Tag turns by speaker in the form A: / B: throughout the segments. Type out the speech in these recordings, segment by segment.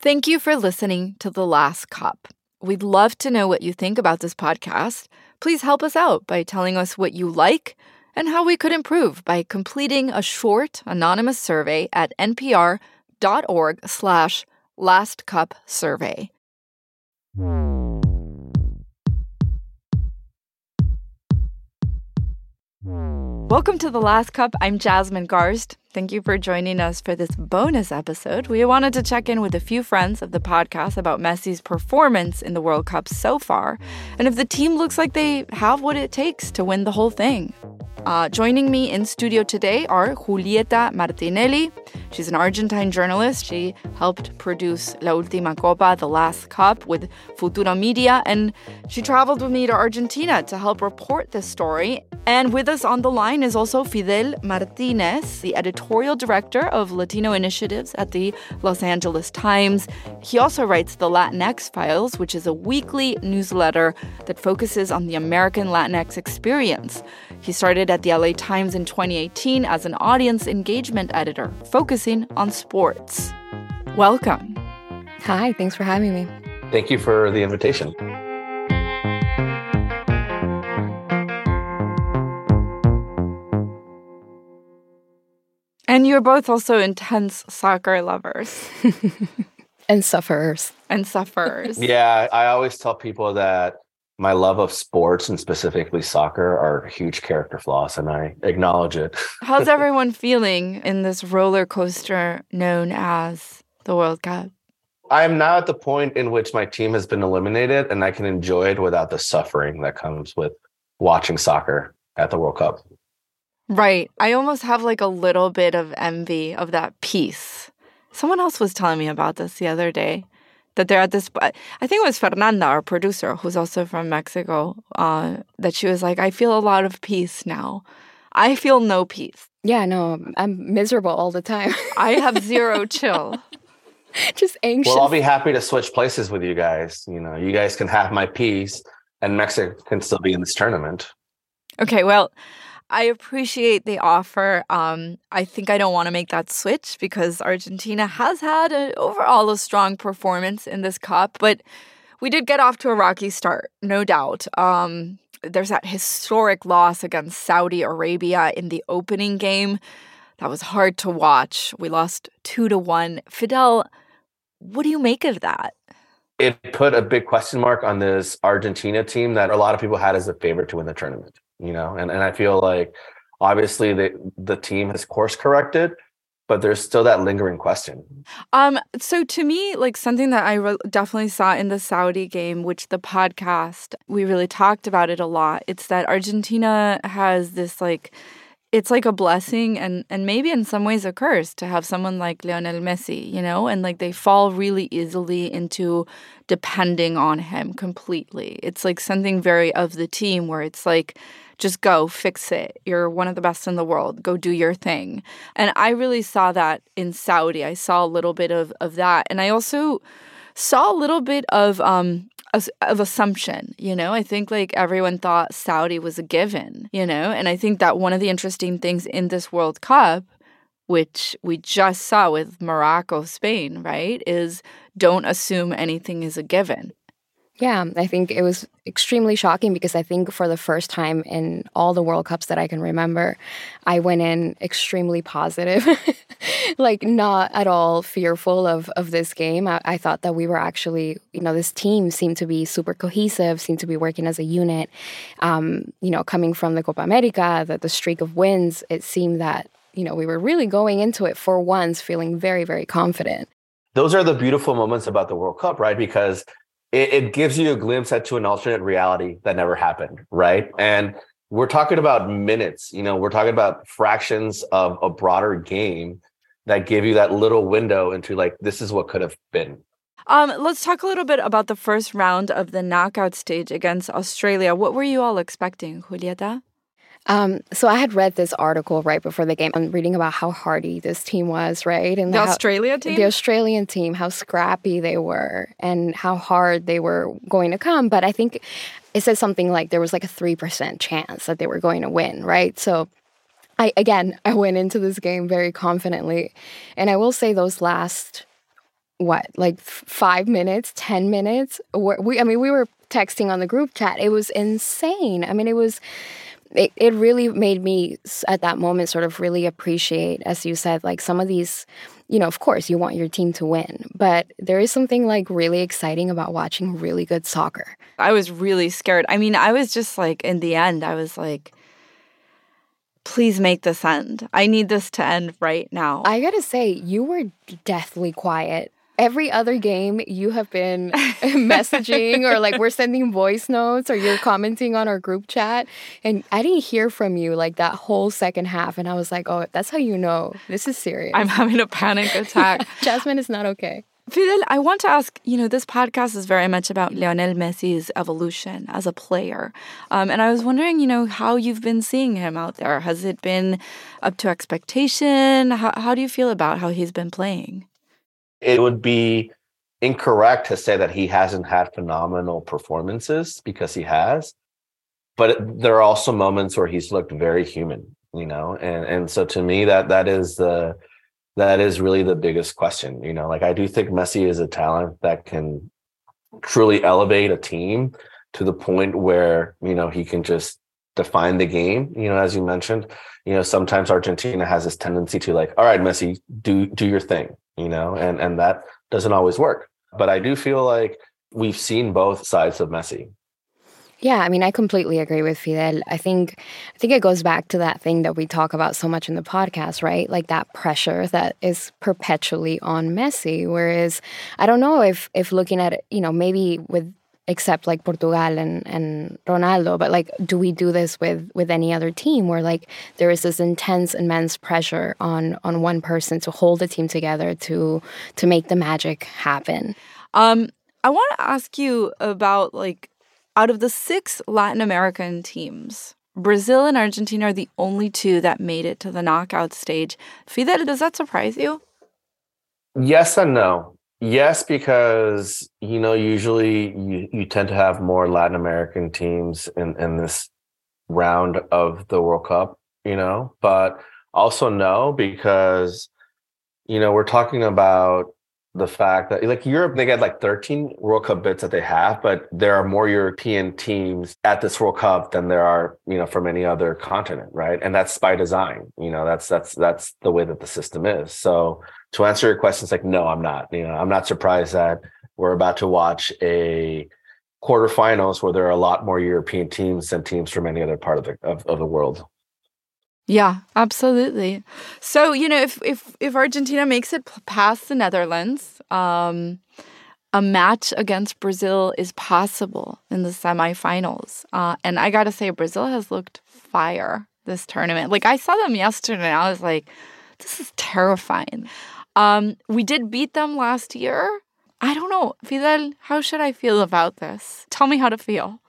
A: Thank you for listening to The Last Cup. We'd love to know what you think about this podcast. Please help us out by telling us what you like and how we could improve by completing a short, anonymous survey at npr.org/lastcupsurvey. Welcome to The Last Cup. I'm Jasmine Garsd. Thank you for joining us for this bonus episode. We wanted to check in with a few friends of the podcast about Messi's performance in the World Cup so far, and if the team looks like they have what it takes to win the whole thing. Joining me in studio today are Julieta Martinelli. She's an Argentine journalist. She helped produce La Última Copa, The Last Cup, with Futuro Media, and she traveled with me to Argentina to help report this story. And with us on the line is also Fidel Martinez, the editorial director of Latino initiatives at the Los Angeles Times. He also writes the Latinx Files, which is a weekly newsletter that focuses on the American Latinx experience. He started at the LA Times in 2018 as an audience engagement editor, focusing on sports. Welcome.
B: Hi, thanks for having me.
C: Thank you for the invitation.
A: And you're both also intense soccer lovers.
B: And sufferers.
C: Yeah, I always tell people that my love of sports and specifically soccer are huge character flaws, and I acknowledge it.
A: How's everyone feeling in this roller coaster known as the World Cup?
C: I'm now at the point in which my team has been eliminated, and I can enjoy it without the suffering that comes with watching soccer at the World Cup.
A: Right. I almost have like a little bit of envy of that peace. Someone else was telling me about this the other day. That they're at this, I think it was Fernanda, our producer, who's also from Mexico, that she was like, I feel a lot of peace now. I feel no peace.
B: Yeah, no, I'm miserable all the time.
A: I have zero chill.
B: Just anxious.
C: Well, I'll be happy to switch places with you guys. You know, you guys can have my peace and Mexico can still be in this tournament.
A: Okay, well, I appreciate the offer. I think I don't want to make that switch because Argentina has had overall a strong performance in this cup, but we did get off to a rocky start, no doubt. There's that historic loss against Saudi Arabia in the opening game. That was hard to watch. We lost 2-1. Fidel, what do you make of that?
C: It put a big question mark on this Argentina team that a lot of people had as a favorite to win the tournament. You know, and I feel like obviously the team has course corrected, but there's still that lingering question.
A: So to me, like something that I definitely saw in the Saudi game, which the podcast, we really talked about it a lot. It's that Argentina has this like, it's like a blessing and maybe in some ways a curse to have someone like Lionel Messi, you know, and like they fall really easily into depending on him completely. It's like something very of the team where it's like, just go, fix it. You're one of the best in the world. Go do your thing. And I really saw that in Saudi. I saw a little bit of that. And I also saw a little bit of assumption, you know? I think like everyone thought Saudi was a given, you know? And I think that one of the interesting things in this World Cup, which we just saw with Morocco, Spain, right, is don't assume anything is a given.
B: Yeah, I think it was extremely shocking because I think for the first time in all the World Cups that I can remember, I went in extremely positive, like not at all fearful of this game. I thought that we were actually, you know, this team seemed to be super cohesive, seemed to be working as a unit. You know, coming from the Copa America, the streak of wins, it seemed that, you know, we were really going into it for once feeling very, very confident.
C: Those are the beautiful moments about the World Cup, right? Because it gives you a glimpse into an alternate reality that never happened, right? And we're talking about minutes, you know, we're talking about fractions of a broader game that give you that little window into like, this is what could have been.
A: Let's talk a little bit about the first round of the knockout stage against Australia. What were you all expecting, Julieta?
B: So I had read this article right before the game. I'm reading about how hardy this team was, right? And
A: the Australia team?
B: The Australian team, how scrappy they were and how hard they were going to come. But I think it said something like there was like a 3% chance that they were going to win, right? So I went into this game very confidently. And I will say those last like 5 minutes, 10 minutes. We were texting on the group chat. It was insane. I mean, it really made me at that moment sort of really appreciate, as you said, like some of these, of course you want your team to win, but there is something like really exciting about watching really good soccer.
A: I was really scared. I mean, I was just like, in the end, I was like, please make this end. I need this to end right now.
B: I gotta say, you were deathly quiet. Every other game, you have been messaging or like we're sending voice notes or you're commenting on our group chat. And I didn't hear from you like that whole second half. And I was like, oh, that's how you know this is serious.
A: I'm having a panic attack.
B: Jasmine is not okay.
A: Fidel, I want to ask, this podcast is very much about Lionel Messi's evolution as a player. And I was wondering, how you've been seeing him out there. Has it been up to expectation? How do you feel about how he's been playing?
C: It would be incorrect to say that he hasn't had phenomenal performances, because he has. But there are also moments where he's looked very human, and so to me that is really the biggest question. Like I do think Messi is a talent that can truly elevate a team to the point where, he can just define the game. As you mentioned, sometimes Argentina has this tendency to like, all right, Messi, do your thing, and that doesn't always work. But I do feel like we've seen both sides of Messi.
B: Yeah, I mean, I completely agree with Fidel. I think it goes back to that thing that we talk about so much in the podcast, right? Like that pressure that is perpetually on Messi. Whereas I don't know if looking at it, maybe except like Portugal and Ronaldo, but like, do we do this with any other team where like there is this immense pressure on one person to hold the team together to make the magic happen?
A: I want to ask you about like, out of the 6 Latin American teams, Brazil and Argentina are the only 2 that made it to the knockout stage. Fidel, does that surprise you?
C: Yes and no. Yes, because, usually you tend to have more Latin American teams in this round of the World Cup, but also no, because, we're talking about the fact that like Europe, they get like 13 World Cup bids that they have, but there are more European teams at this World Cup than there are, from any other continent, right? And that's by design. That's the way that the system is. So to answer your question, it's like, no, I'm not. I'm not surprised that we're about to watch a quarterfinals where there are a lot more European teams than teams from any other part of the world.
A: Yeah, absolutely. So, if Argentina makes it past the Netherlands, a match against Brazil is possible in the semifinals. And I got to say, Brazil has looked fire this tournament. Like, I saw them yesterday, and I was like, this is terrifying. We did beat them last year. I don't know. Fidel, how should I feel about this? Tell me how to feel.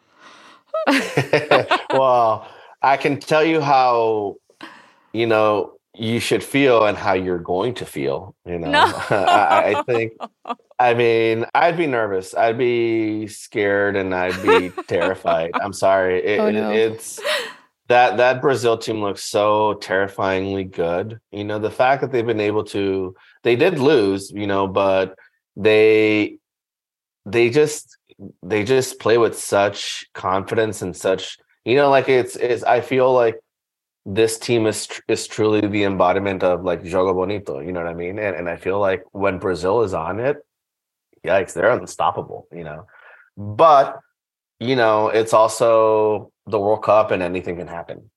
C: Well, I can tell you how you should feel and how you're going to feel,
A: No.
C: I think, I'd be nervous. I'd be scared and I'd be terrified. I'm sorry. It's that Brazil team looks so terrifyingly good. The fact that they've been able to, they did lose, but they just play with such confidence and such, like it's I feel like this team is truly the embodiment of like Jogo Bonito, you know what I mean? And I feel like when Brazil is on it, yikes, they're unstoppable, But, it's also the World Cup and anything can happen.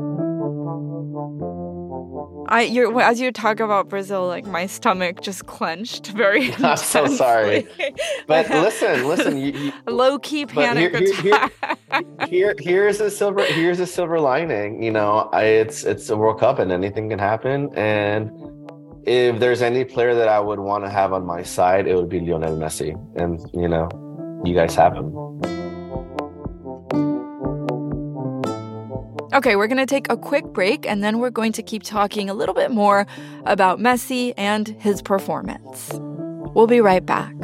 A: As you talk about Brazil, like my stomach just clenched very intensely.
C: I'm so sorry. But listen, you
A: low-key panic attack.
C: Here's a silver lining. It's a World Cup and anything can happen. And if there's any player that I would want to have on my side, it would be Lionel Messi. And you guys have him.
A: Okay, we're going to take a quick break, and then we're going to keep talking a little bit more about Messi and his performance. We'll be right back.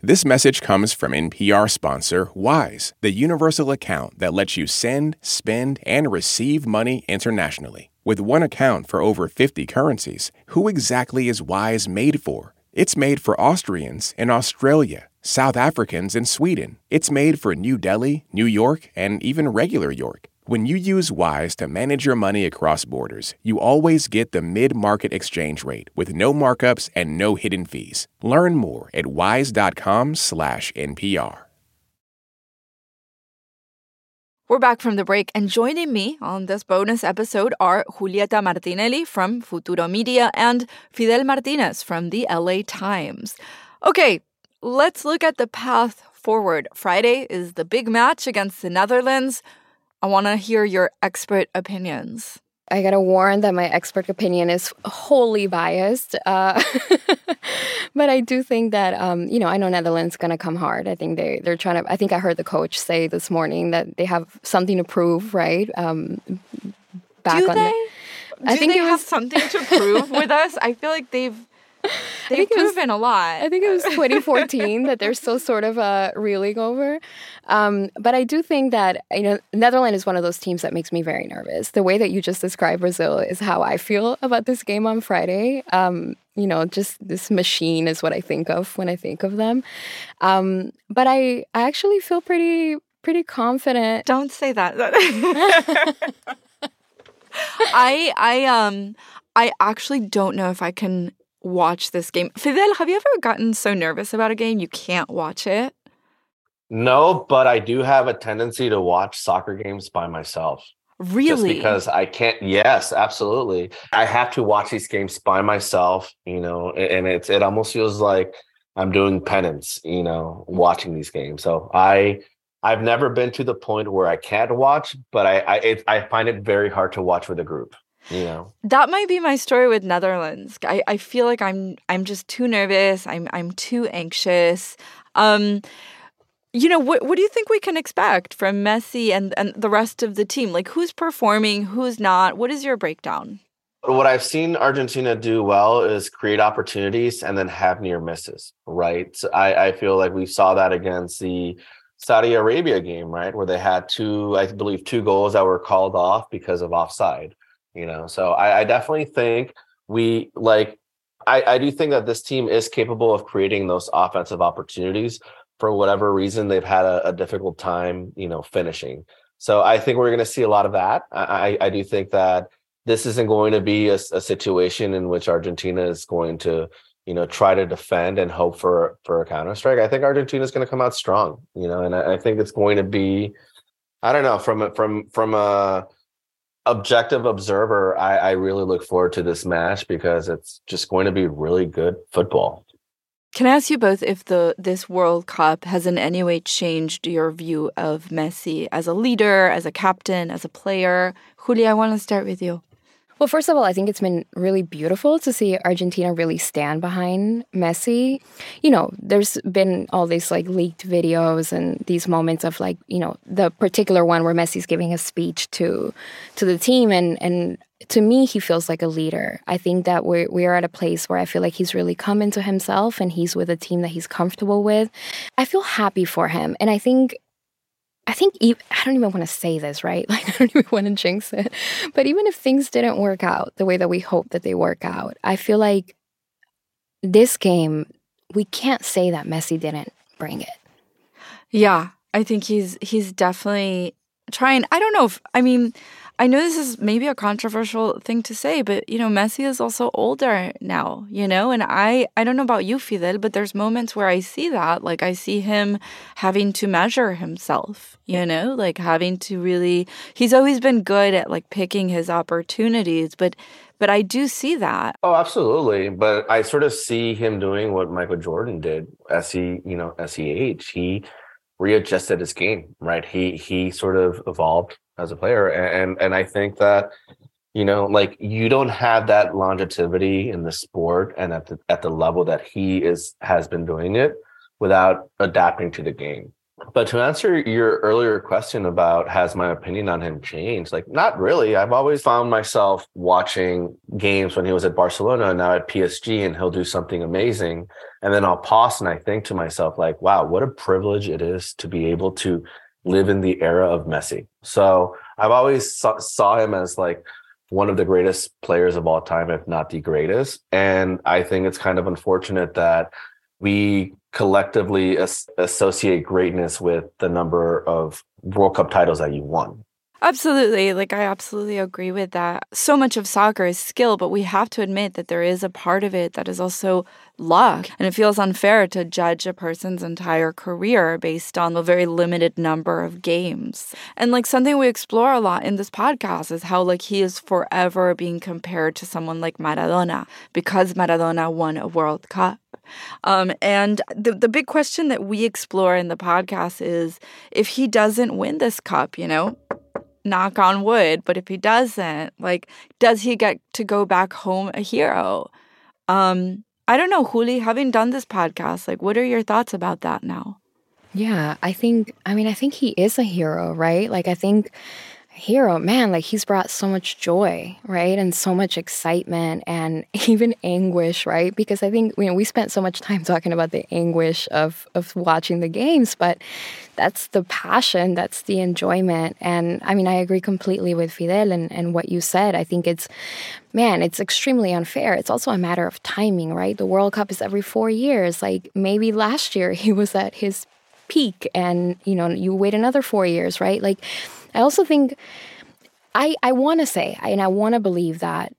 D: This message comes from NPR sponsor Wise, the universal account that lets you send, spend, and receive money internationally. With one account for over 50 currencies, who exactly is Wise made for? It's made for Austrians in Australia, South Africans in Sweden. It's made for New Delhi, New York, and even regular York. When you use Wise to manage your money across borders, you always get the mid-market exchange rate with no markups and no hidden fees. Learn more at wise.com/NPR.
A: We're back from the break, and joining me on this bonus episode are Julieta Martinelli from Futuro Media and Fidel Martinez from the LA Times. Okay, let's look at the path forward. Friday is the big match against the Netherlands. I want to hear your expert opinions.
B: I gotta warn that my expert opinion is wholly biased. But I do think that, I know Netherlands gonna come hard. I think they're trying to, I think I heard the coach say this morning that they have something to prove, right?
A: Do they have something to prove with us? I feel like they've proven a lot.
B: I think it was 2014 that they're still sort of reeling over. But I do think that, Netherlands is one of those teams that makes me very nervous. The way that you just described Brazil is how I feel about this game on Friday. Just this machine is what I think of when I think of them. But I actually feel pretty confident.
A: Don't say that. I actually don't know if I can watch this game. Fidel, have you ever gotten so nervous about a game you can't watch it?
C: No, but I do have a tendency to watch soccer games by myself.
A: Really?
C: Just because I can't. Yes, absolutely. I have to watch these games by myself, and it almost feels like I'm doing penance, watching these games. So I've never been to the point where I can't watch, but I find it very hard to watch with a group.
A: That might be my story with Netherlands. I feel like I'm just too nervous. I'm too anxious. What do you think we can expect from Messi and the rest of the team? Like, who's performing, who's not? What is your breakdown?
C: What I've seen Argentina do well is create opportunities and then have near misses, right? So I feel like we saw that against the Saudi Arabia game, right? Where they had two goals that were called off because of offside. So I definitely think I do think that this team is capable of creating those offensive opportunities. For whatever reason, they've had a difficult time, finishing. So I think we're going to see a lot of that. I do think that this isn't going to be a situation in which Argentina is going to, try to defend and hope for a counter-strike. I think Argentina is going to come out strong, and I think it's going to be, I don't know, from a objective observer, I really look forward to this match because it's just going to be really good football.
A: Can I ask you both if this World Cup has in any way changed your view of Messi as a leader, as a captain, as a player? Julia, I want to start with you.
B: Well, first of all, I think it's been really beautiful to see Argentina really stand behind Messi. There's been all these leaked videos and these moments of the particular one where Messi's giving a speech to the team. And to me, he feels like a leader. I think that we are at a place where I feel like he's really come into himself and he's with a team that he's comfortable with. I feel happy for him. And I think I don't even want to say this, right? I don't even want to jinx it. But even if things didn't work out the way that we hope that they work out, I feel like this game, we can't say that Messi didn't bring it.
A: Yeah, I think he's definitely trying. I don't know I know this is maybe a controversial thing to say, but, Messi is also older now, and I don't know about you, Fidel, but there's moments where I see that. I see him having to measure himself, having to really, he's always been good at picking his opportunities, but I do see that.
C: Oh, absolutely. But I sort of see him doing what Michael Jordan did as he aged. He readjusted his game, right? He sort of evolved as a player. And I think that, you don't have that longevity in the sport and at the level that he has been doing it without adapting to the game. But to answer your earlier question about has my opinion on him changed? Like, not really. I've always found myself watching games when he was at Barcelona and now at PSG, and he'll do something amazing. And then I'll pause and I think to myself, like, wow, what a privilege it is to be able to live in the era of Messi. So I've always saw him as like one of the greatest players of all time, if not the greatest. And I think it's kind of unfortunate that we collectively associate greatness with the number of World Cup titles that you won.
A: Absolutely. Like, I absolutely agree with that. So much of soccer is skill, but we have to admit that there is a part of it that is also luck. And it feels unfair to judge a person's entire career based on the very limited number of games. And like something we explore a lot in this podcast is how like he is forever being compared to someone like Maradona because Maradona won a World Cup. And the big question that we explore in the podcast is if he doesn't win this cup, knock on wood, but if he doesn't, like, does he get to go back home a hero? I don't know, Juli, having done this podcast, like, what are your thoughts about that now?
B: Yeah, I think he is a hero, right? Like, I think hero, man, like he's brought so much joy, right? And so much excitement and even anguish, right? Because I think, we spent so much time talking about the anguish of watching the games, but that's the passion, that's the enjoyment. And I mean, I agree completely with Fidel and what you said. I think it's extremely unfair. It's also a matter of timing, right? The World Cup is every 4 years. Like maybe last year he was at his peak and, you wait another 4 years, right? Like, I also think I want to say, and I want to believe that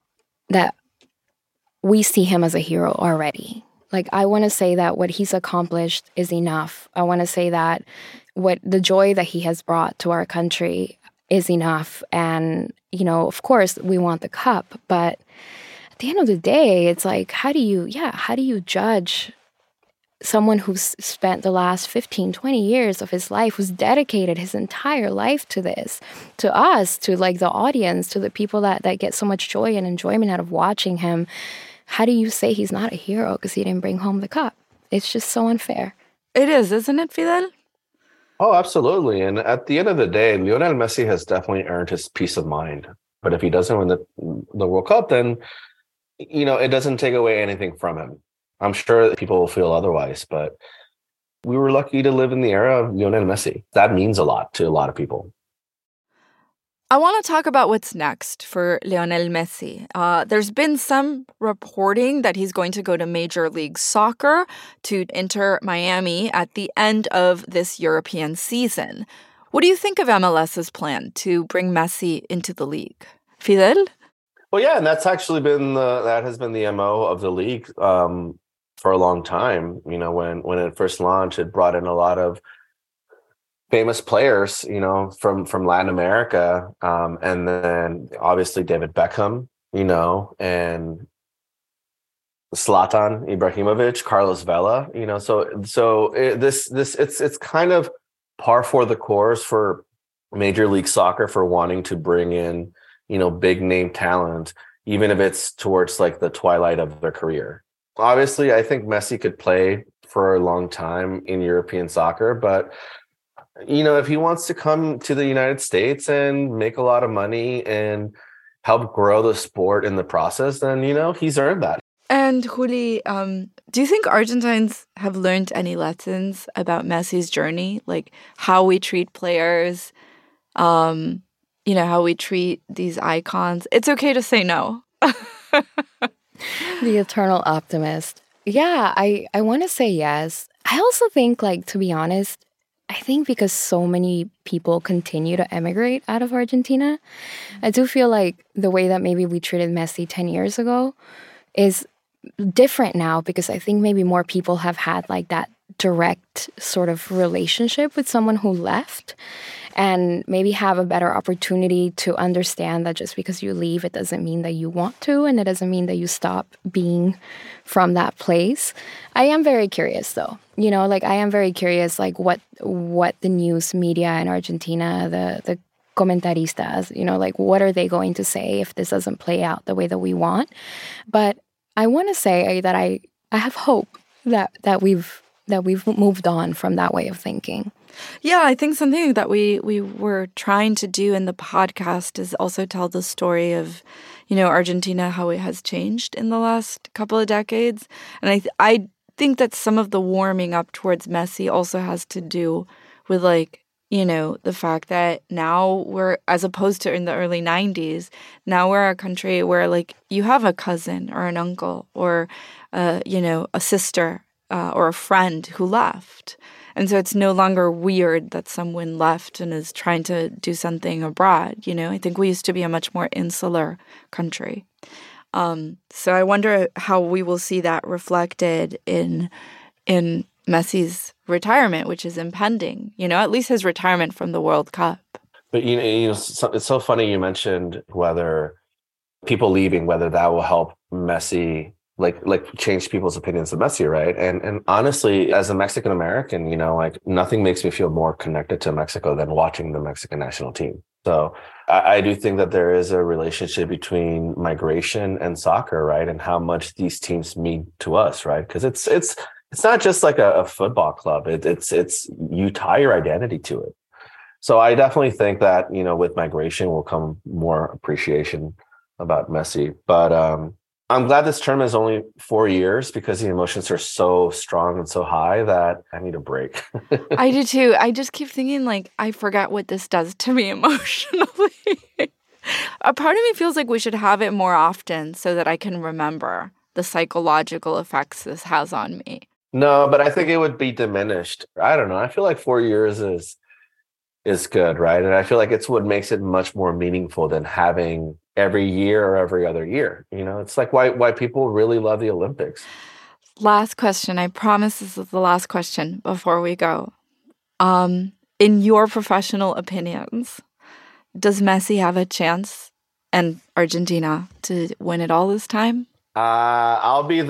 B: we see him as a hero already. Like, I want to say that what he's accomplished is enough. I want to say that what the joy that he has brought to our country is enough. And, of course, we want the cup. But at the end of the day, it's like, how do you judge someone who's spent the last 15, 20 years of his life, who's dedicated his entire life to this, to us, to like the audience, to the people that get so much joy and enjoyment out of watching him? How do you say he's not a hero because he didn't bring home the cup? It's just so unfair.
A: It is, isn't it, Fidel?
C: Oh, absolutely. And at the end of the day, Lionel Messi has definitely earned his peace of mind. But if he doesn't win the World Cup, then, it doesn't take away anything from him. I'm sure people will feel otherwise, but we were lucky to live in the era of Lionel Messi. That means a lot to a lot of people.
A: I want to talk about what's next for Lionel Messi. There's been some reporting that he's going to go to Major League Soccer to enter Miami at the end of this European season. What do you think of MLS's plan to bring Messi into the league? Fidel?
C: Well, yeah, and that's actually been that has been the MO of the league for a long time. When it first launched, it brought in a lot of famous players, from Latin America, and then obviously David Beckham, and Zlatan Ibrahimovic, Carlos Vela, it's kind of par for the course for Major League Soccer for wanting to bring in, big name talent, even if it's towards like the twilight of their career. Obviously, I think Messi could play for a long time in European soccer, but if he wants to come to the United States and make a lot of money and help grow the sport in the process, then, he's earned that.
A: And Juli, do you think Argentines have learned any lessons about Messi's journey? Like how we treat players, how we treat these icons? It's okay to say no.
B: The eternal optimist. Yeah, I want to say yes. I also think, to be honest, I think because so many people continue to emigrate out of Argentina, I do feel like the way that maybe we treated Messi 10 years ago is different now, because I think maybe more people have had that direct sort of relationship with someone who left, and maybe have a better opportunity to understand that just because you leave, it doesn't mean that you want to, and it doesn't mean that you stop being from that place. I am very curious, though. I am very curious, what the news media in Argentina, the comentaristas, what are they going to say if this doesn't play out the way that we want? But I want to say that I have hope that we've moved on from that way of thinking.
A: Yeah, I think something that we were trying to do in the podcast is also tell the story of, Argentina, how it has changed in the last couple of decades. And I think that some of the warming up towards Messi also has to do with the fact that now we're, as opposed to in the early 90s, now we're a country where you have a cousin or an uncle or, a sister or a friend who left. And so it's no longer weird that someone left and is trying to do something abroad. I think we used to be a much more insular country. So I wonder how we will see that reflected in Messi's retirement, which is impending. At least his retirement from the World Cup.
C: But it's so funny you mentioned whether people leaving, whether that will help Messi. Like change people's opinions of Messi, right? And honestly, as a Mexican American, nothing makes me feel more connected to Mexico than watching the Mexican national team. So I do think that there is a relationship between migration and soccer, right? And how much these teams mean to us, right? Because it's not just like a football club. It's you tie your identity to it. So I definitely think that with migration will come more appreciation about Messi, but I'm glad this term is only 4 years because the emotions are so strong and so high that I need a break.
A: I do too. I just keep thinking I forget what this does to me emotionally. A part of me feels like we should have it more often so that I can remember the psychological effects this has on me.
C: No, but I think it would be diminished. I don't know. I feel like 4 years is good, right? And I feel like it's what makes it much more meaningful than having every year or every other year. It's like why people really love the Olympics.
A: Last question. I promise this is the last question before we go. In your professional opinions, does Messi have a chance and Argentina to win it all this time?
C: I'll be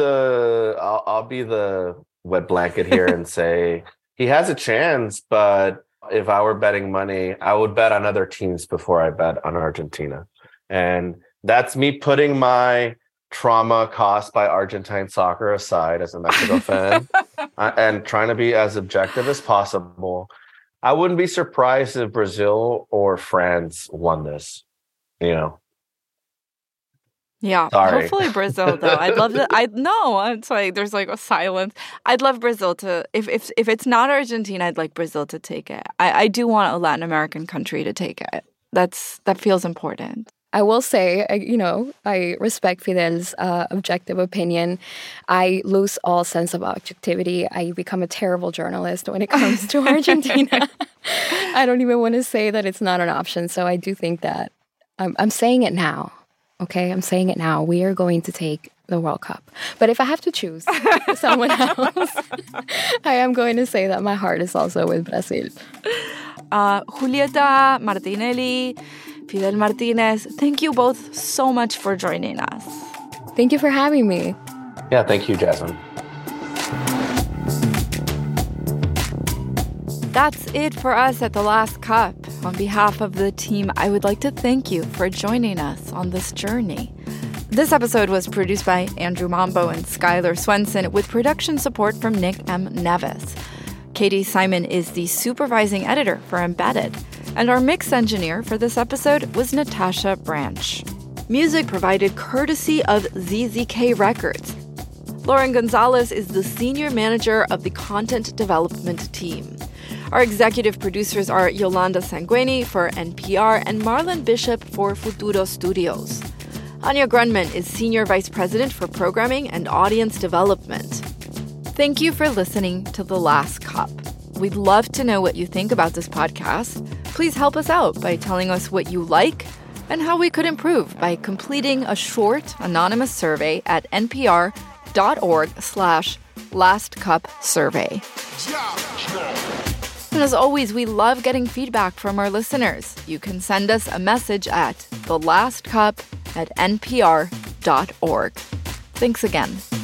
C: the wet blanket here and say he has a chance, but if I were betting money, I would bet on other teams before I bet on Argentina. And that's me putting my trauma caused by Argentine soccer aside as a Mexico fan and trying to be as objective as possible. I wouldn't be surprised if Brazil or France won this,
A: Yeah,
C: Sorry.
A: Hopefully Brazil, though. I'd love to. It's there's a silence. I'd love Brazil to, if it's not Argentina, I'd like Brazil to take it. I do want a Latin American country to take it. That feels important.
B: I will say, I respect Fidel's objective opinion. I lose all sense of objectivity. I become a terrible journalist when it comes to Argentina. I don't even want to say that it's not an option. So I do think that I'm saying it now. Okay, I'm saying it now. We are going to take the World Cup. But if I have to choose someone else, I am going to say that my heart is also with Brazil.
A: Julieta Martinelli, Fidel Martinez, thank you both so much for joining us.
B: Thank you for having me.
C: Yeah, thank you, Jasmine.
A: That's it for us at The Last Cup. On behalf of the team, I would like to thank you for joining us on this journey. This episode was produced by Andrew Mambo and Skylar Swenson with production support from Nick M. Nevis. Katie Simon is the supervising editor for Embedded, and our mix engineer for this episode was Natasha Branch. Music provided courtesy of ZZK Records. Lauren Gonzalez is the senior manager of the content development team. Our executive producers are Yolanda Sanguini for NPR and Marlon Bishop for Futuro Studios. Anya Grunman is Senior Vice President for Programming and Audience Development. Thank you for listening to The Last Cup. We'd love to know what you think about this podcast. Please help us out by telling us what you like and how we could improve by completing a short, anonymous survey at npr.org/lastcupsurvey. And as always, we love getting feedback from our listeners. You can send us a message at thelastcup@npr.org. Thanks again.